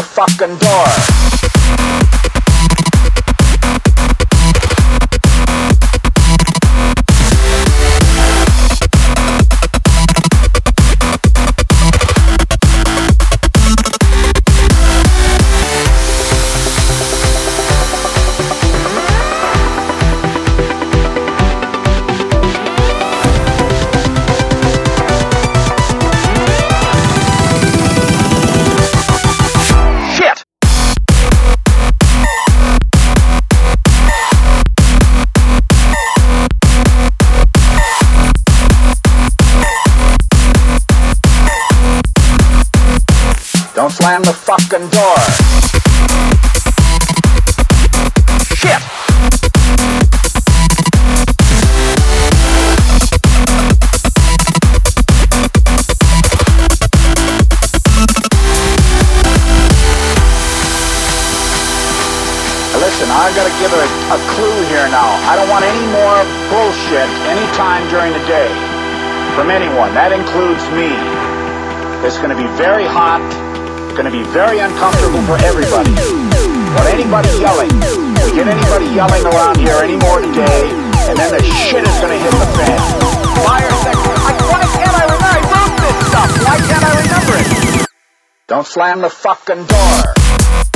the fucking door. Don't slam the fucking door. Shit! Listen, I gotta give a clue here now. I don't want any more bullshit anytime during the day from anyone. That includes me. It's gonna be very hot. Going to be very uncomfortable for everybody. Want anybody yelling? We get anybody yelling around here anymore today, and then the shit is going to hit the fan. Fire section. Why can't I remember? I wrote this stuff. Why can't I remember it? Don't slam the fucking door.